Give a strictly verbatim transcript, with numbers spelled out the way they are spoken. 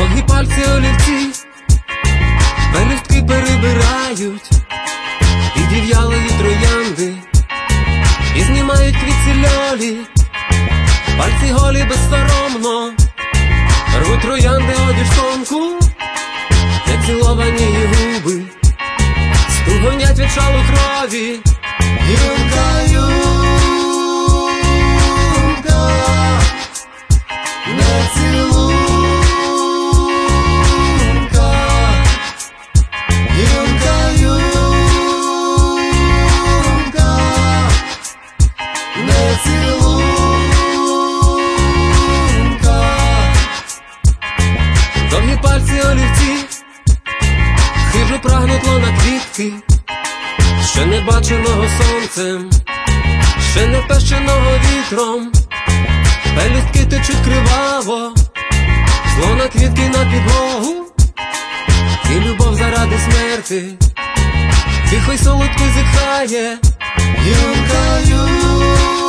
Довгі пальці олівці, пелюстки перебирають, підів'ялої троянди, і знімають квітці льолі. Пальці голі безсоромно рвуть троянди одіж тонку, неціловані її губи стугонять від шалу крові. Юнка, юнка, не цілунка. Юнка, юнка, не цілунка. Довгі пальці олівці хижо прагнуть лона квітки, ще не баченого сонцем, ще не пещеного вітром. Пелюстки течуть криваво, злона квітки на підлогу, і любов заради смерти тихо й солодко зітхає. Юнка, юнка.